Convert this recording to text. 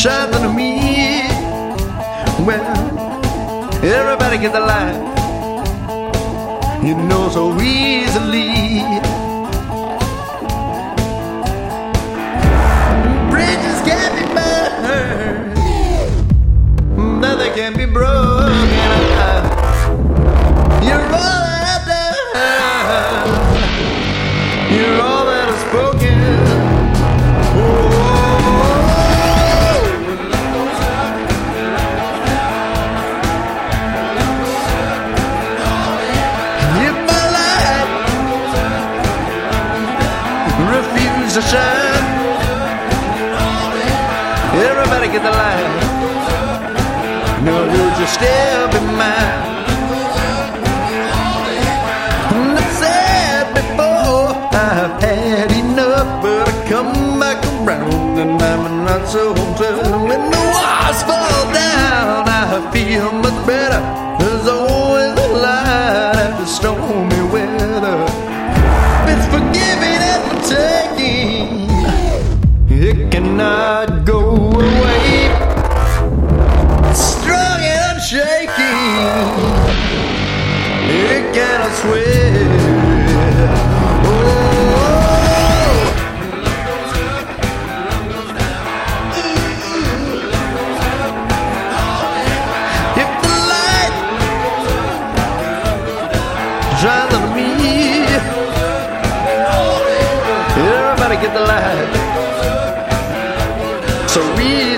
shines on me. Well, everybody get the light, you know, so easily. Bridges can't be burned, nothing can be broken. You're all that I've done, you're all that I've spoken. If my light refuses to shine, everybody get the light. No, would you still be mine? And I said before, I've had enough, but I come back around and I'm not so tough. When the walls fall down, I feel much better. There's always a light after stormy weather. It's forgiving and for taking, it cannot go away. Strong and unshaking, it cannot sway. Oh, if the light shines on me, everybody get the light. So real.